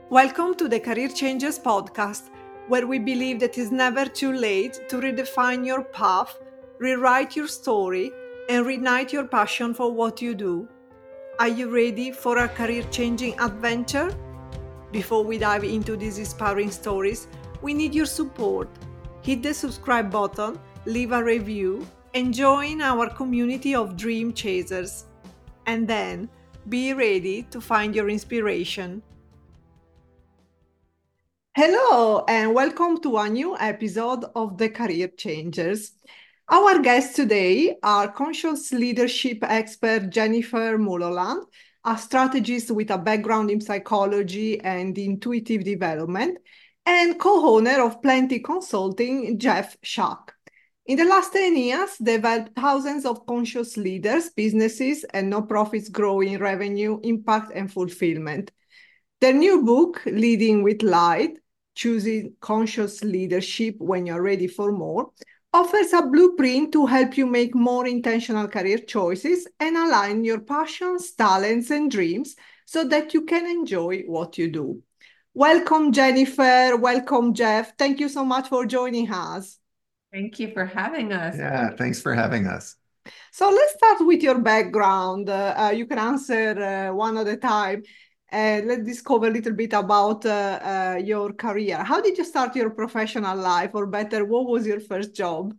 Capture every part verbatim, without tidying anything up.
Welcome to the Career Changers podcast, where we believe that it's never too late to redefine your path, rewrite your story, and reignite your passion for what you do. Are you ready for a career-changing adventure? Before we dive into these inspiring stories, we need your support. Hit the subscribe button, leave a review, and join our community of dream chasers. And then, be ready to find your inspiration. Hello, and welcome to a new episode of The Career Changers. Our guests today are conscious leadership expert Jennifer Mulholland, a strategist with a background in psychology and intuitive development, and co-owner of Plenty Consulting, Jeff Schack. In the last ten years, they've helped thousands of conscious leaders, businesses, and nonprofits grow in revenue, impact, and fulfillment. Their new book, Leading with Light, Choosing Conscious Leadership When You're Ready for More, offers a blueprint to help you make more intentional career choices and align your passions, talents, and dreams so that you can enjoy what you do. Welcome, Jennifer. Welcome, Jeff. Thank you so much for joining us. Thank you for having us. Yeah, thanks for having us. So let's start with your background. Uh, uh, you can answer uh, one at a time. Uh, let's discover a little bit about uh, uh, your career. How did you start your professional life, or better, what was your first job?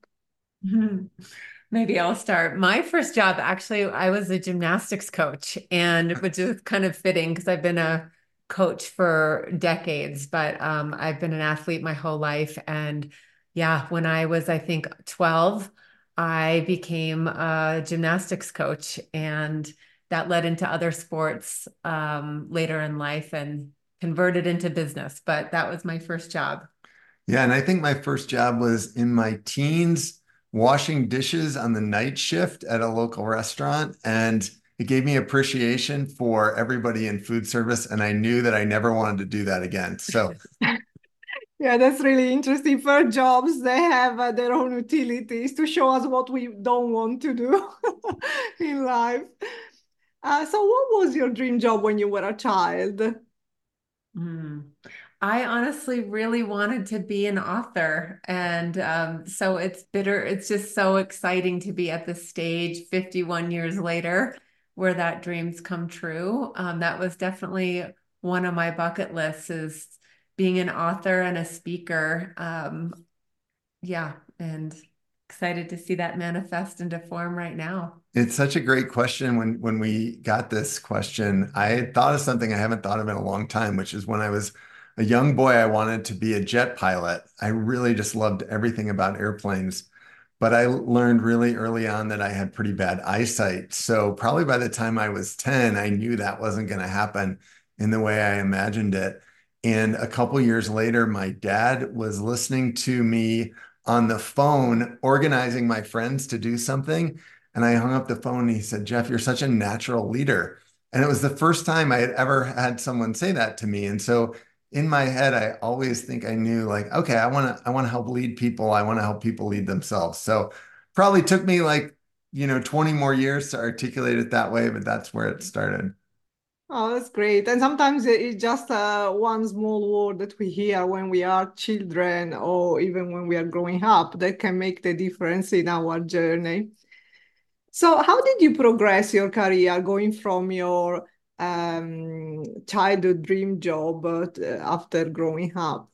Maybe I'll start. My first job, actually, I was a gymnastics coach, and which is kind of fitting because I've been a coach for decades, but um, I've been an athlete my whole life. And yeah, when I was, I think, twelve, I became a gymnastics coach, and that led into other sports um, later in life and converted into business. But that was my first job. Yeah, and I think my first job was in my teens, washing dishes on the night shift at a local restaurant. And it gave me appreciation for everybody in food service. And I knew that I never wanted to do that again. So, Yeah, that's really interesting. For jobs, they have uh, their own utilities to show us what we don't want to do in life. Uh, so, what was your dream job when you were a child? Mm. I honestly really wanted to be an author. And um, so it's bitter. It's just so exciting to be at the stage fifty-one years later where that dream's come true. Um, that was definitely one of my bucket lists is being an author and a speaker. Um, yeah, and excited to see that manifest into form right now. it's such a great question. When when we got this question, I had thought of something I haven't thought of in a long time, which is when I was a young boy, I wanted to be a jet pilot. I really just loved everything about airplanes. But I learned really early on that I had pretty bad eyesight. So probably by the time I was ten, I knew that wasn't going to happen in the way I imagined it. And a couple years later, my dad was listening to me on the phone, organizing my friends to do something. And I hung up the phone and he said, Jeff, you're such a natural leader. And it was the first time I had ever had someone say that to me. And so in my head, I always think I knew like, okay, I want to, I want to help lead people. I want to help people lead themselves. So probably took me like, you know, twenty more years to articulate it that way, but that's where it started. Oh, that's great. And sometimes it's just uh, one small word that we hear when we are children or even when we are growing up that can make the difference in our journey. So, how did you progress your career going from your um, childhood dream job uh, after growing up?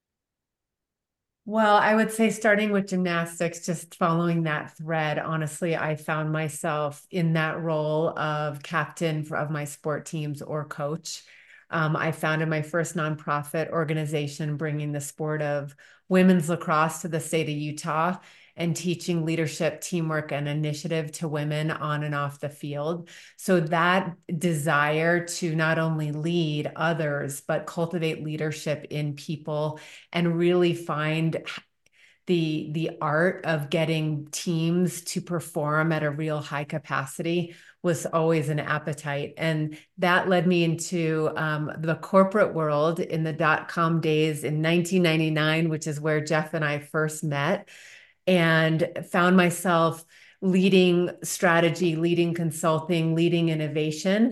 Well, I would say starting with gymnastics, just following that thread, honestly, I found myself in that role of captain for, of my sport teams or coach. Um, I founded my first nonprofit organization, bringing the sport of women's lacrosse to the state of Utah and teaching leadership, teamwork, and initiative to women on and off the field. So that desire to not only lead others, but cultivate leadership in people and really find the the art of getting teams to perform at a real high capacity was always an appetite. And that led me into um, the corporate world in the dot-com days in nineteen ninety-nine, which is where Jeff and I first met, and found myself leading strategy, leading consulting, leading innovation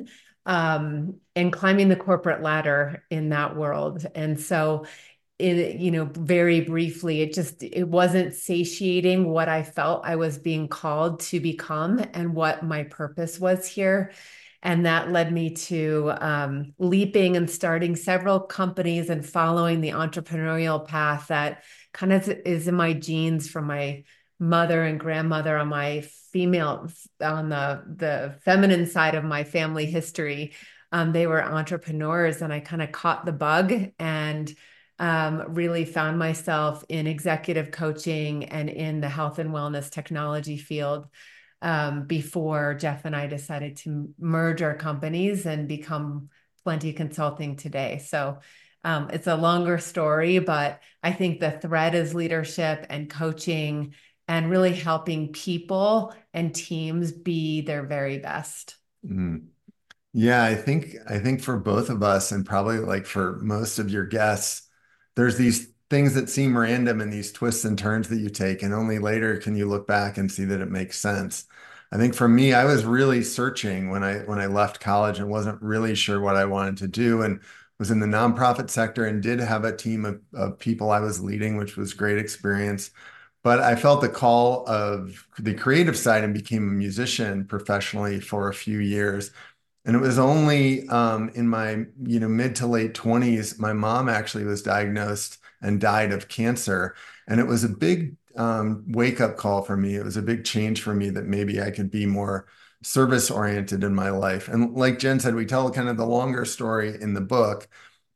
um, and climbing the corporate ladder in that world. And so it, you know, very briefly, it just, it wasn't satiating what I felt I was being called to become and what my purpose was here. And that led me to um, leaping and starting several companies and following the entrepreneurial path that kind of is in my genes from my mother and grandmother on my female, on the, the feminine side of my family history. Um, they were entrepreneurs, and I kind of caught the bug and um, really found myself in executive coaching and in the health and wellness technology field um, before Jeff and I decided to merge our companies and become Plenty Consulting today. So um, it's a longer story, but I think the thread is leadership and coaching and really helping people and teams be their very best. Mm. Yeah, I think I think for both of us, and probably like for most of your guests, there's these things that seem random and these twists and turns that you take, and only later can you look back and see that it makes sense. I think for me, I was really searching when I when I left college and wasn't really sure what I wanted to do, and was in the nonprofit sector and did have a team of, of people I was leading, which was great experience. But I felt the call of the creative side and became a musician professionally for a few years. And it was only um, in my, you know, mid to late twenties, my mom actually was diagnosed and died of cancer. And it was a big um, wake-up call for me. It was a big change for me that maybe I could be more service-oriented in my life. And like Jen said, we tell kind of the longer story in the book.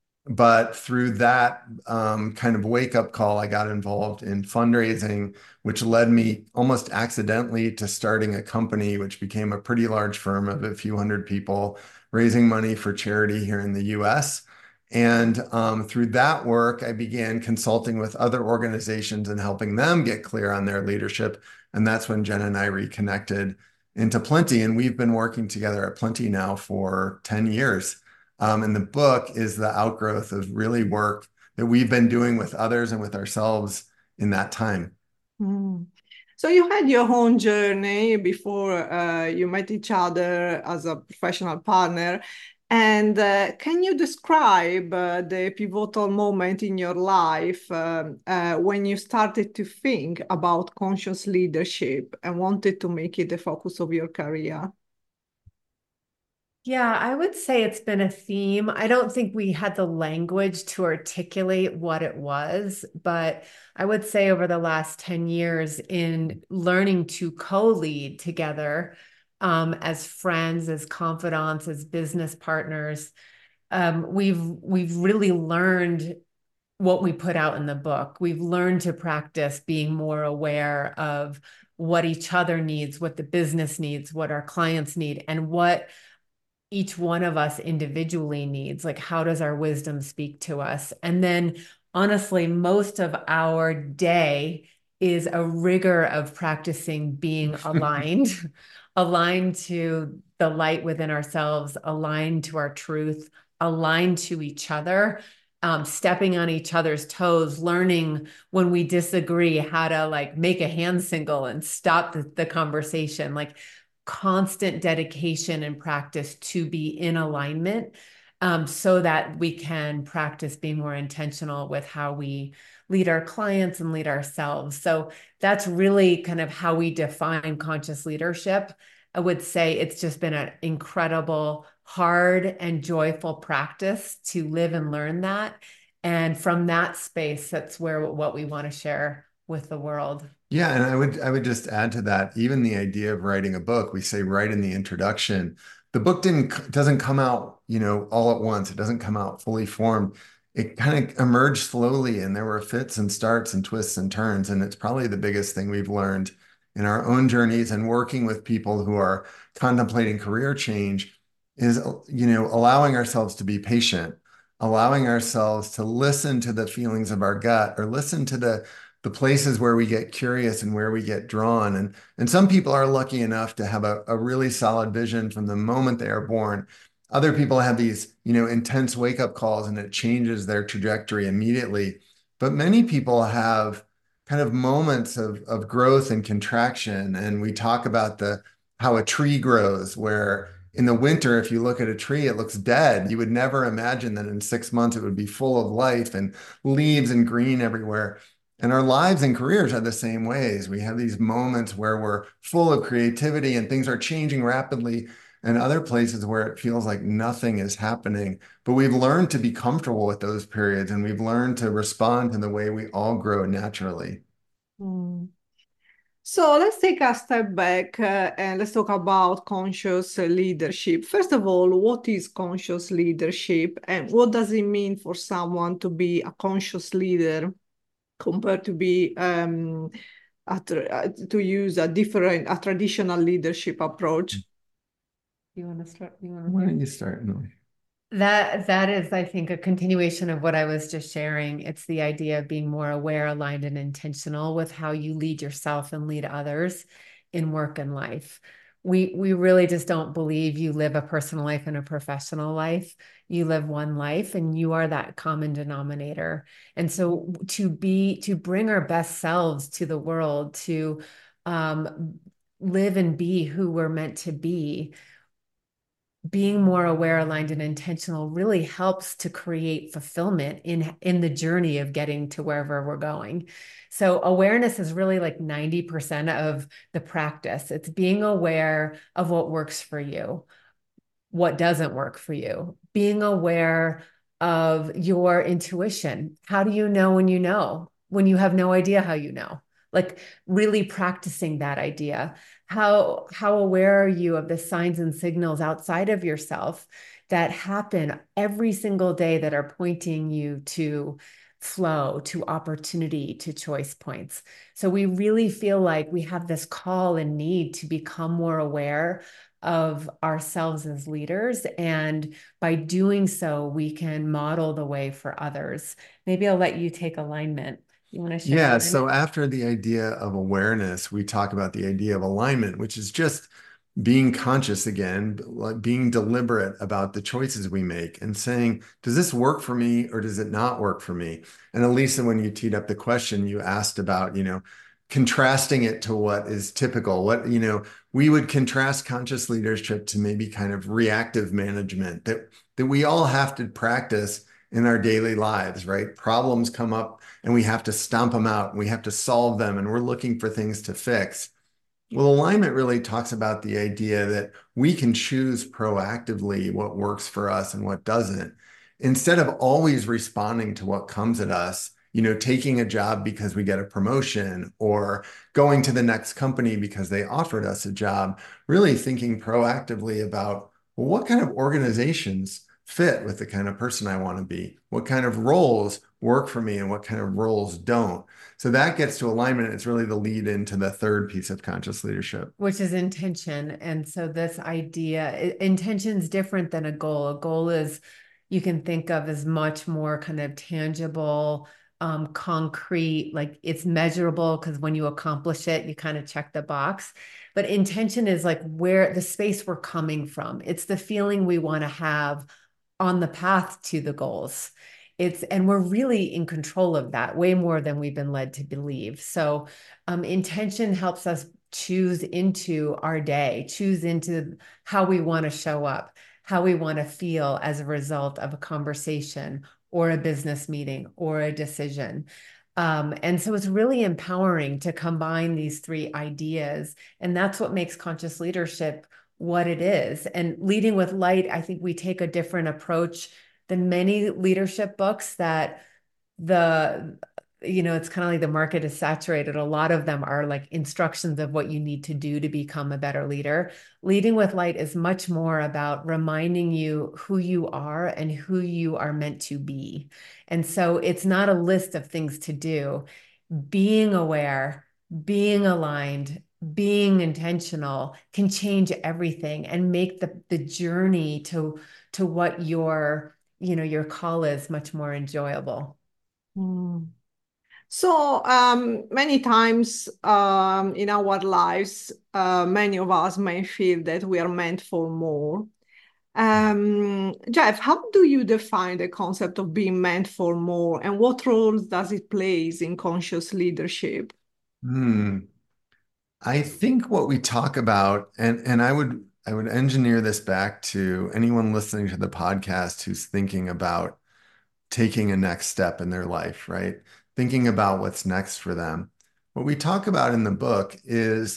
But through that um, kind of wake-up call, I got involved in fundraising, which led me almost accidentally to starting a company, which became a pretty large firm of a few hundred people, raising money for charity here in the U S. And um, through that work, I began consulting with other organizations and helping them get clear on their leadership. And that's when Jen and I reconnected into Plenty. And we've been working together at Plenty now for ten years. Um, and the book is the outgrowth of really work that we've been doing with others and with ourselves in that time. Mm. So you had your own journey before uh, you met each other as a professional partner. And uh, can you describe uh, the pivotal moment in your life um, uh, when you started to think about conscious leadership and wanted to make it the focus of your career? Yeah, I would say it's been a theme. I don't think we had the language to articulate what it was, but I would say over the last ten years in learning to co-lead together um, as friends, as confidants, as business partners, um, we've we've really learned what we put out in the book. We've learned to practice being more aware of what each other needs, what the business needs, what our clients need, and what each one of us individually needs. Like, how does our wisdom speak to us? And then, honestly, most of our day is a rigor of practicing being aligned, aligned to the light within ourselves, aligned to our truth, aligned to each other. Um, stepping on each other's toes, learning when we disagree how to like make a hand signal and stop the, the conversation, like constant dedication and practice to be in alignment um, so that we can practice being more intentional with how we lead our clients and lead ourselves. So that's really kind of how we define conscious leadership. I would say it's just been an incredible, hard and joyful practice to live and learn that. And from that space, that's where what we want to share with the world. Yeah, and I would I would just add to that, even the idea of writing a book, we say right in the introduction, the book didn't doesn't come out, you know, all at once. It doesn't come out fully formed. It kind of emerged slowly, and there were fits and starts and twists and turns. And it's probably the biggest thing we've learned in our own journeys and working with people who are contemplating career change is, you know, allowing ourselves to be patient, allowing ourselves to listen to the feelings of our gut or listen to the the places where we get curious and where we get drawn. And, and some people are lucky enough to have a, a really solid vision from the moment they are born. Other people have these, you know, intense wake-up calls and it changes their trajectory immediately. But many people have kind of moments of, of growth and contraction. And we talk about the how a tree grows, where in the winter, if you look at a tree, it looks dead. You would never imagine that in six months it would be full of life and leaves and green everywhere. And our lives and careers are the same ways. We have these moments where we're full of creativity and things are changing rapidly, and other places where it feels like nothing is happening. But we've learned to be comfortable with those periods, and we've learned to respond to the way we all grow naturally. Mm. So let's take a step back uh, and let's talk about conscious leadership. First of all, what is conscious leadership and what does it mean for someone to be a conscious leader compared to be um, a uh, to use a different, a traditional leadership approach? You want to start? You want Why to? don't you start, Emily? That that is, I think, a continuation of what I was just sharing. It's the idea of being more aware, aligned, and intentional with how you lead yourself and lead others in work and life. We we really just don't believe you live a personal life and a professional life. You live one life and you are that common denominator. And so to be to bring our best selves to the world, to um, live and be who we're meant to be, being more aware, aligned, and intentional really helps to create fulfillment in in the journey of getting to wherever we're going. So awareness is really like ninety percent of the practice. It's being aware of what works for you, what doesn't work for you, being aware of your intuition. How do you know when you know, when you have no idea how you know? Like really practicing that idea. How, how aware are you of the signs and signals outside of yourself that happen every single day that are pointing you to flow, to opportunity, to choice points? So we really feel like we have this call and need to become more aware of ourselves as leaders. And by doing so, we can model the way for others. Maybe I'll let you take alignment. You want to share Yeah, so alignment? after the idea of awareness, we talk about the idea of alignment, which is just being conscious again, like being deliberate about the choices we make and saying, does this work for me or does it not work for me? And Elisa, when you teed up the question, you asked about, you know, contrasting it to what is typical. What, you know, we would contrast conscious leadership to maybe kind of reactive management that that we all have to practice in our daily lives, right? Problems come up and we have to stomp them out and we have to solve them and we're looking for things to fix. Well, alignment really talks about the idea that we can choose proactively what works for us and what doesn't. Instead of always responding to what comes at us, you know, taking a job because we get a promotion or going to the next company because they offered us a job, really thinking proactively about, well, what kind of organizations fit with the kind of person I want to be? What kind of roles work for me and what kind of roles don't? So that gets to alignment. It's really the lead into the third piece of conscious leadership. Which is intention. And so this idea, intention is different than a goal. A goal is you can think of as much more kind of tangible, um, concrete, like it's measurable because when you accomplish it, you kind of check the box. But intention is like where the space we're coming from. It's the feeling we want to have on the path to the goals. It's, and we're really in control of that way more than we've been led to believe. So um, intention helps us choose into our day, choose into how we want to show up, how we want to feel as a result of a conversation or a business meeting or a decision. Um, and so it's really empowering to combine these three ideas. And that's what makes conscious leadership what it is. And leading with light, I think we take a different approach than many leadership books that the you know, it's kind of like the market is saturated. A lot of them are like instructions of what you need to do to become a better leader. Leading with light is much more about reminding you who you are and who you are meant to be. And so it's not a list of things to do. Being aware, being aligned, being intentional can change everything and make the, the journey to, to what your, you know, your call is much more enjoyable. Mm. So um, many times um, in our lives, uh, many of us may feel that we are meant for more. Um, Jeff, how do you define the concept of being meant for more, and what roles does it plays in conscious leadership? Hmm. I think what we talk about, and and I would I would engineer this back to anyone listening to the podcast who's thinking about taking a next step in their life, right? Thinking about what's next for them. What we talk about in the book is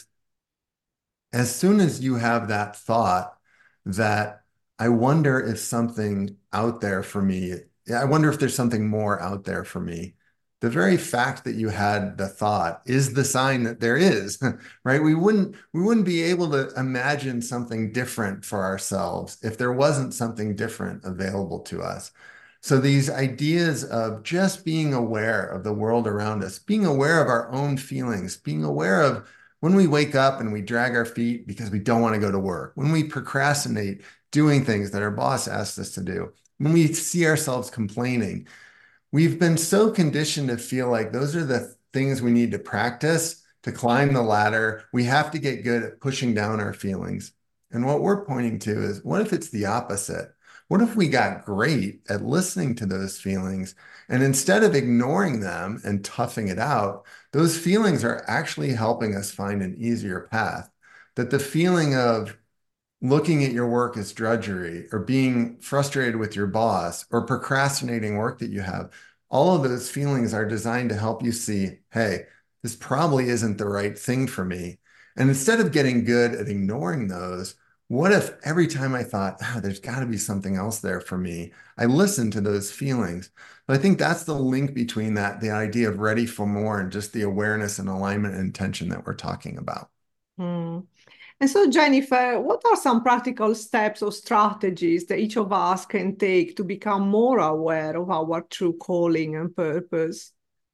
as soon as you have that thought that I wonder if something out there for me, I wonder if there's something more out there for me. The very fact that you had the thought is the sign that there is, right? We wouldn't we wouldn't be able to imagine something different for ourselves if there wasn't something different available to us. So these ideas of just being aware of the world around us, being aware of our own feelings, being aware of when we wake up and we drag our feet because we don't want to go to work, when we procrastinate doing things that our boss asked us to do, when we see ourselves complaining, we've been so conditioned to feel like those are the things we need to practice to climb the ladder. We have to get good at pushing down our feelings. And what we're pointing to is what if it's the opposite? What if we got great at listening to those feelings and instead of ignoring them and toughing it out, those feelings are actually helping us find an easier path? That the feeling of looking at your work as drudgery or being frustrated with your boss or procrastinating work that you have, all of those feelings are designed to help you see, hey, this probably isn't the right thing for me. And instead of getting good at ignoring those, what if every time I thought, oh, there's got to be something else there for me, I listened to those feelings? But I think that's the link between that, the idea of ready for more and just the awareness and alignment and intention that we're talking about. Mm. And so, Jennifer, what are some practical steps or strategies that each of us can take to become more aware of our true calling and purpose?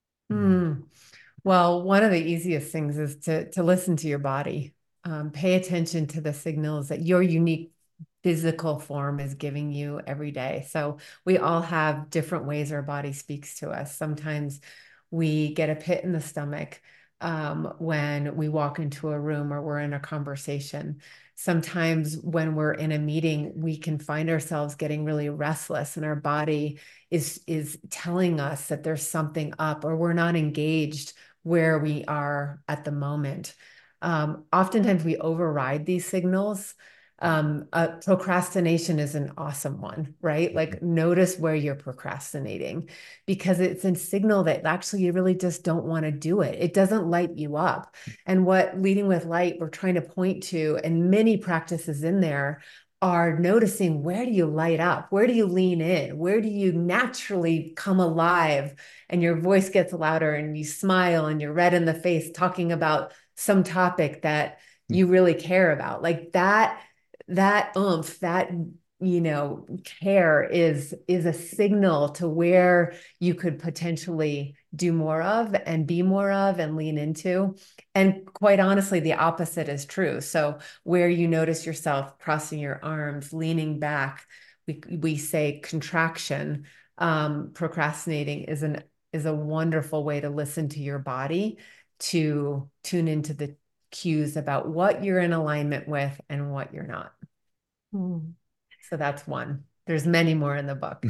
Mm. Well, one of the easiest things is to, to listen to your body. Um, pay attention to the signals that your unique physical form is giving you every day. So we all have different ways our body speaks to us. Sometimes we get a pit in the stomach um, when we walk into a room or we're in a conversation. Sometimes when we're in a meeting, we can find ourselves getting really restless and our body is, is telling us that there's something up or we're not engaged where we are at the moment. Um, oftentimes we override these signals. Um, uh, procrastination is an awesome one, right? Like notice where you're procrastinating because it's a signal that actually you really just don't want to do it. It doesn't light you up. And what Leading with Light we're trying to point to, and many practices in there are noticing where do you light up? Where do you lean in? Where do you naturally come alive and your voice gets louder and you smile and you're red in the face talking about some topic that you really care about? Like that that oomph, that, you know, care is, is a signal to where you could potentially do more of and be more of and lean into. And quite honestly, the opposite is true. So where you notice yourself crossing your arms, leaning back, we, we say contraction, um, procrastinating is an, is a wonderful way to listen to your body, to tune into the cues about what you're in alignment with and what you're not. Mm. So that's one. There's many more in the book.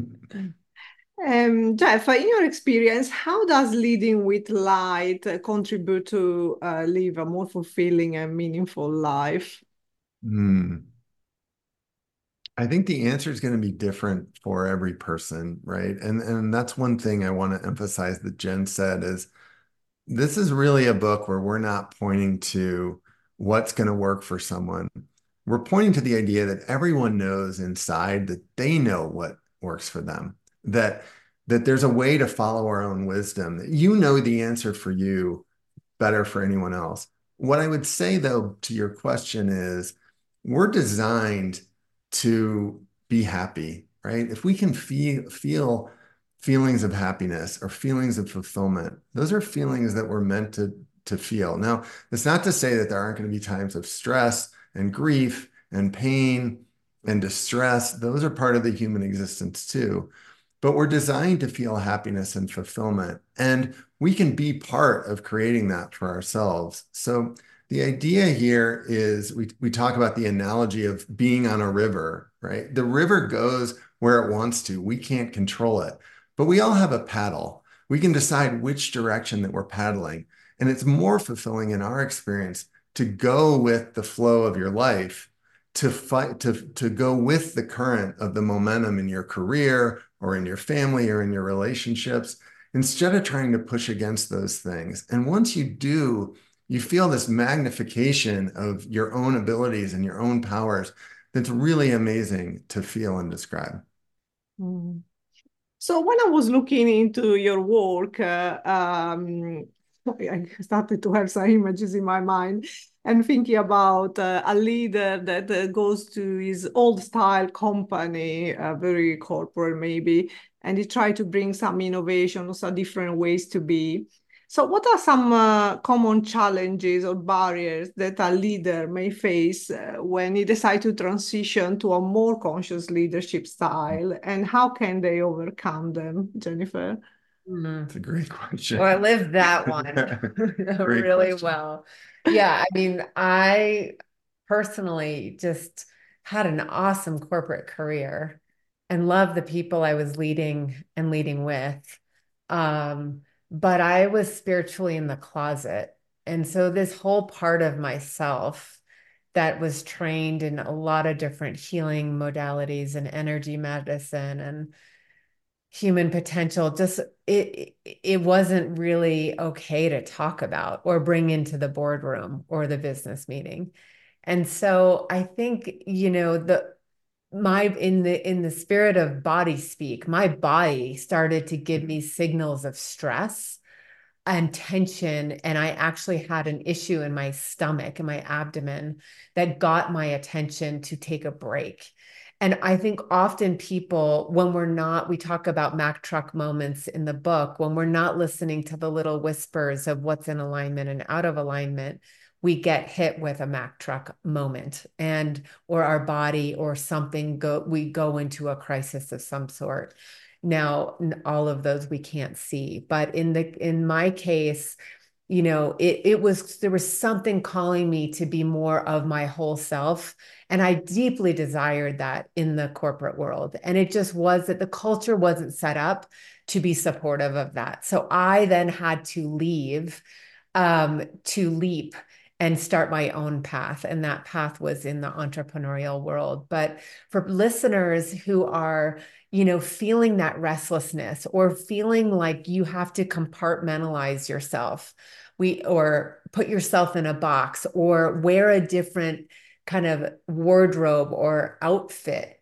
Um, Jeff, in your experience, how does leading with light uh, contribute to uh, live a more fulfilling and meaningful life? Hmm. I think the answer is going to be different for every person, right? And and that's one thing I want to emphasize that Jen said is this is really a book where we're not pointing to what's going to work for someone. We're pointing to the idea that everyone knows inside that they know what works for them, that that there's a way to follow our own wisdom, that you know the answer for you better for anyone else. What I would say though to your question is we're designed to be happy, right? If we can feel feel feelings of happiness or feelings of fulfillment, those are feelings that we're meant to to feel. Now, it's not to say that there aren't going to be times of stress and grief and pain and distress. Those are part of the human existence too. But we're designed to feel happiness and fulfillment. And we can be part of creating that for ourselves. So the idea here is we, we talk about the analogy of being on a river, right? The river goes where it wants to. We can't control it, but we all have a paddle. We can decide which direction that we're paddling. And it's more fulfilling in our experience to go with the flow of your life to fight to to go with the current of the momentum in your career or in your family or in your relationships instead of trying to push against those things. And once you do, you feel this magnification of your own abilities and your own powers that's really amazing to feel and describe. Mm. So when I was looking into your work, uh, um, I started to have some images in my mind and thinking about uh, a leader that uh, goes to his old style company, uh, very corporate maybe, and he try to bring some innovation or some different ways to be. So what are some uh, common challenges or barriers that a leader may face uh, when he decides to transition to a more conscious leadership style, and how can they overcome them, Jennifer? Mm. It's a great question. Well, I lived that one Great really question. well. Yeah, I mean, I personally just had an awesome corporate career and loved the people I was leading and leading with. Um, but I was spiritually in the closet. And so this whole part of myself that was trained in a lot of different healing modalities and energy medicine and human potential, just it it wasn't really okay to talk about or bring into the boardroom or the business meeting. And so I think, you know, the my in the in the spirit of body speak, my body started to give me signals of stress and tension, and I actually had an issue in my stomach and my abdomen that got my attention to take a break. And I think often people, when we're not, we talk about Mack truck moments in the book, when we're not listening to the little whispers of what's in alignment and out of alignment, we get hit with a Mack truck moment, and or our body or something go, we go into a crisis of some sort. Now, all of those we can't see, but in the in my case, you know, it it was there was something calling me to be more of my whole self, and I deeply desired that in the corporate world. And it just was that the culture wasn't set up to be supportive of that. So I then had to leave um, to leap and start my own path. And that path was in the entrepreneurial world. But for listeners who are, you know, feeling that restlessness or feeling like you have to compartmentalize yourself, we or put yourself in a box or wear a different kind of wardrobe or outfit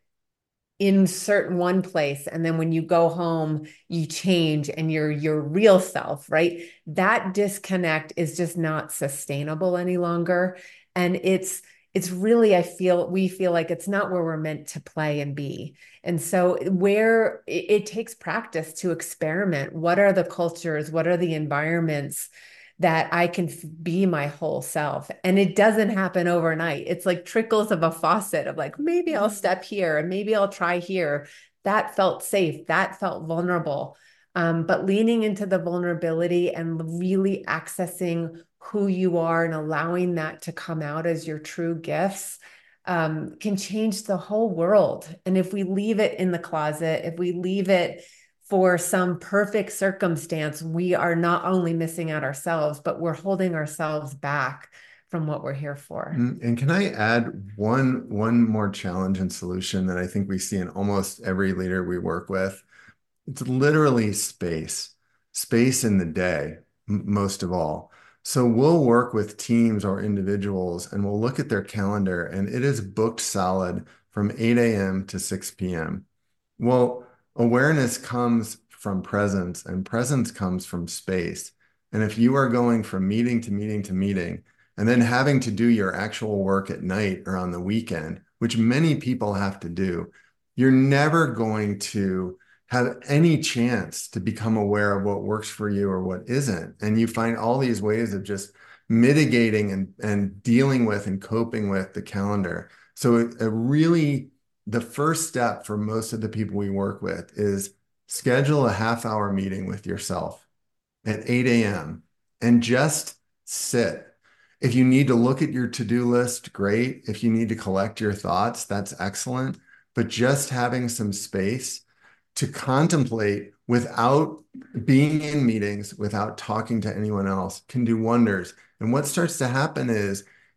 in certain one place, and then when you go home you change and you're your real self, right? That disconnect is just not sustainable any longer. And it's it's really, I feel we feel like it's not where we're meant to play and be. And so where it, it takes practice to experiment, what are the cultures, what are the environments that I can be my whole self. And it doesn't happen overnight. It's like trickles of a faucet of like, maybe I'll step here and maybe I'll try here. That felt safe. That felt vulnerable. Um, but leaning into the vulnerability and really accessing who you are and allowing that to come out as your true gifts um, can change the whole world. And if we leave it in the closet, if we leave it for some perfect circumstance, we are not only missing out ourselves, but we're holding ourselves back from what we're here for. And can I add one one more challenge and solution that I think we see in almost every leader we work with? It's literally space, space in the day, most of all. So we'll work with teams or individuals and we'll look at their calendar and it is booked solid from eight a m to six p m Well, awareness comes from presence and presence comes from space. And if you are going from meeting to meeting to meeting and then having to do your actual work at night or on the weekend, which many people have to do, you're never going to have any chance to become aware of what works for you or what isn't. And you find all these ways of just mitigating and, and dealing with and coping with the calendar. So it, it really, the first step for most of the people we work with is schedule a half hour meeting with yourself at eight a m and just sit. If you need to look at your to-do list, great. If you need to collect your thoughts, that's excellent. But just having some space to contemplate without being in meetings, without talking to anyone else, can do wonders. And what starts to happen is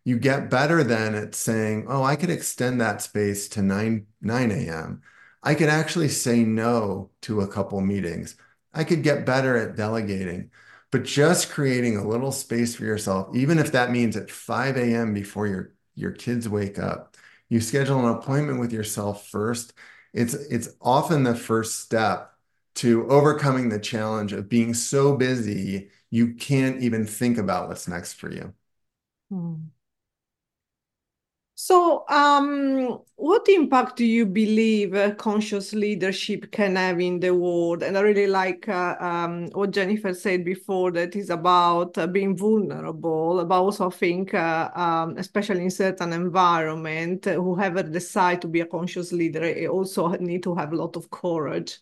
You get better then at saying, oh, I could extend that space to nine, nine a m. I could actually say no to a couple meetings. I could get better at delegating, but just creating a little space for yourself, even if that means at five a m before your, your kids wake up, you schedule an appointment with yourself first. It's, it's often the first step to overcoming the challenge of being so busy, you can't even think about what's next for you. Hmm. So, um, what impact do you believe uh, conscious leadership can have in the world? And I really like uh, um, what Jennifer said before, that is about uh, being vulnerable, but also I think, uh, um, especially in certain environment, uh, whoever decide to be a conscious leader, it also need to have a lot of courage.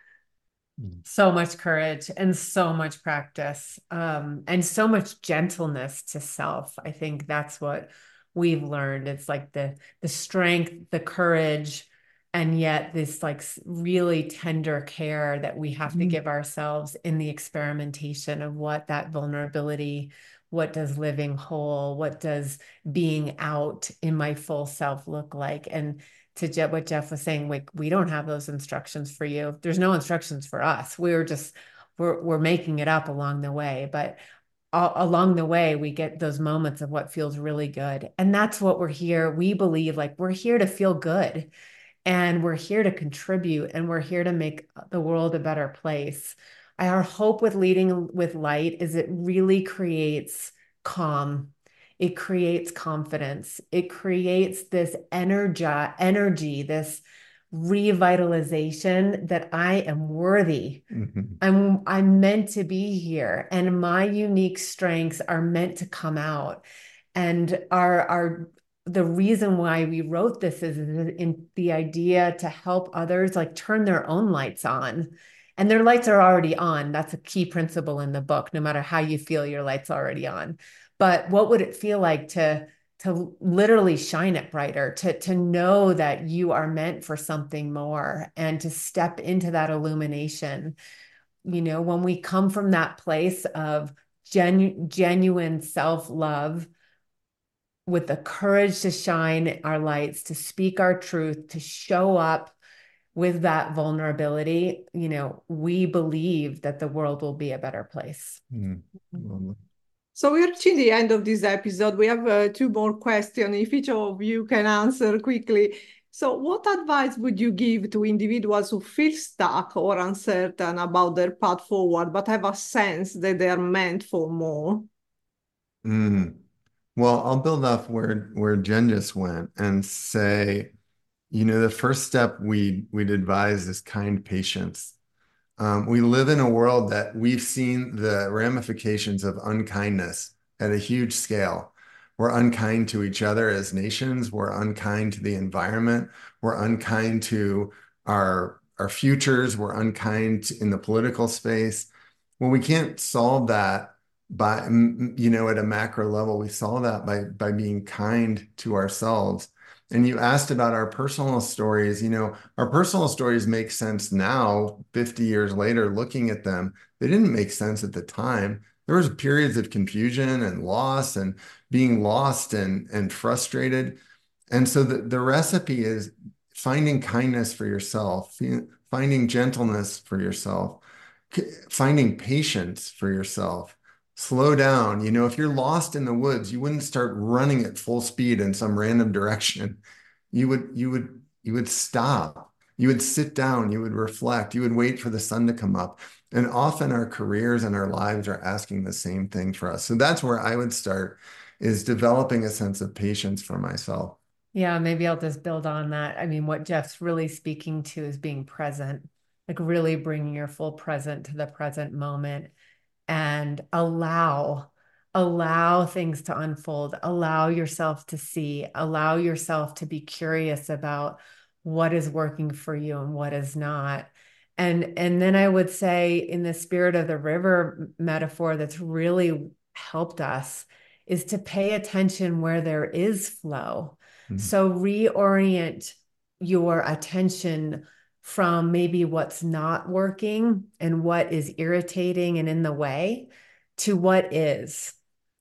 So much courage and so much practice, um, and so much gentleness to self. I think that's what we've learned. It's like the the strength, the courage, and yet this like really tender care that we have to give ourselves in the experimentation of what that vulnerability, what does living whole, what does being out in my full self look like. And to Jeff, what Jeff was saying, like, we don't have those instructions for you. There's no instructions for us. We're just, we're, we're making it up along the way. But all, along the way, we get those moments of what feels really good. And that's what we're here. We believe like we're here to feel good, and we're here to contribute, and we're here to make the world a better place. Our hope with leading with light is it really creates calm. It creates confidence. It creates this energy, energy, this revitalization that I am worthy. Mm-hmm. I'm, I'm meant to be here, and my unique strengths are meant to come out. And our, our, the reason why we wrote this is in the idea to help others like turn their own lights on. And their lights are already on. That's a key principle in the book. No matter how you feel, your light's already on. But what would it feel like to, to literally shine it brighter, to, to know that you are meant for something more, and to step into that illumination? You know, when we come from that place of genu- genuine self-love, with the courage to shine our lights, to speak our truth, to show up with that vulnerability, you know, we believe that the world will be a better place. Mm-hmm. So we're reaching the end of this episode. We have uh, two more questions, if each of you can answer quickly. So what advice would you give to individuals who feel stuck or uncertain about their path forward, but have a sense that they are meant for more? Mm. Well, I'll build off where, where Jen just went and say, you know, the first step we, we'd advise is kind patience. Um, we live in a world that we've seen the ramifications of unkindness at a huge scale. We're unkind to each other as nations. We're unkind to the environment. We're unkind to our, our futures. We're unkind in the political space. Well, we can't solve that by, you know, at a macro level. We solve that by, by being kind to ourselves. And you asked about our personal stories. You know, our personal stories make sense now, fifty years later, looking at them. They didn't make sense at the time. There was periods of confusion and loss and being lost and, and frustrated. And so the, the recipe is finding kindness for yourself, finding gentleness for yourself, finding patience for yourself. Slow down. You know, if you're lost in the woods, you wouldn't start running at full speed in some random direction. You would, you would, you would stop. You would sit down. You would reflect. You would wait for the sun to come up. And often our careers and our lives are asking the same thing for us. So that's where I would start, is developing a sense of patience for myself. Yeah, maybe I'll just build on that. I mean, what Jeff's really speaking to is being present, like really bringing your full present to the present moment, and allow, allow things to unfold, allow yourself to see, allow yourself to be curious about what is working for you and what is not. And, and then I would say, in the spirit of the river metaphor, that's really helped us is to pay attention where there is flow. Mm-hmm. So reorient your attention from maybe what's not working and what is irritating and in the way to what is.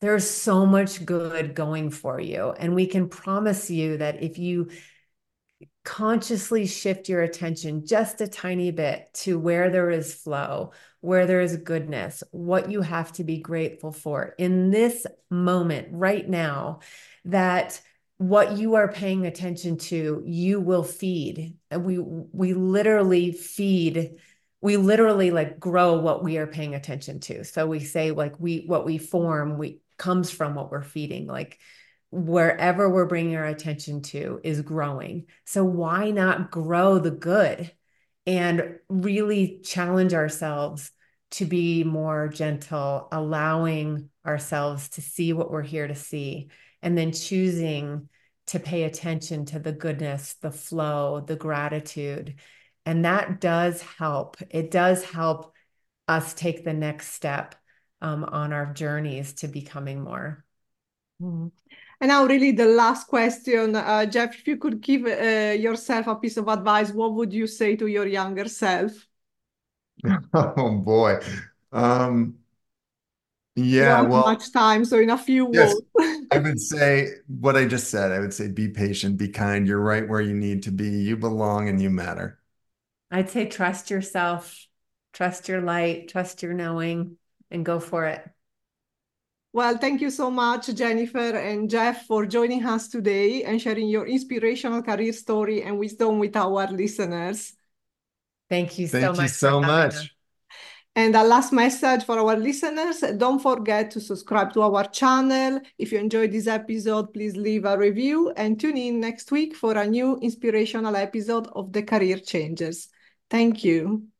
There's so much good going for you. And we can promise you that if you consciously shift your attention just a tiny bit to where there is flow, where there is goodness, what you have to be grateful for in this moment right now, that what you are paying attention to, you will feed. And we we literally feed, we literally like grow what we are paying attention to. So we say like we what we form, we comes from what we're feeding. Like wherever we're bringing our attention to is growing. So why not grow the good and really challenge ourselves to be more gentle, allowing ourselves to see what we're here to see, and then choosing to pay attention to the goodness, the flow, the gratitude. And that does help. It does help us take the next step um, on our journeys to becoming more. Mm. And now, really, the last question, uh, Jeff, if you could give uh, yourself a piece of advice, what would you say to your younger self? Oh boy. Um, We yeah, don't have well, much time, so in a few yes, words. I would say what I just said. I would say be patient, be kind. You're right where you need to be. You belong and you matter. I'd say trust yourself, trust your light, trust your knowing, and go for it. Well, thank you so much, Jennifer and Jeff, for joining us today and sharing your inspirational career story and wisdom with our listeners. Thank you so Thank you much for so having us. much. And a last message for our listeners, don't forget to subscribe to our channel. If you enjoyed this episode, please leave a review and tune in next week for a new inspirational episode of The Career Changers. Thank you.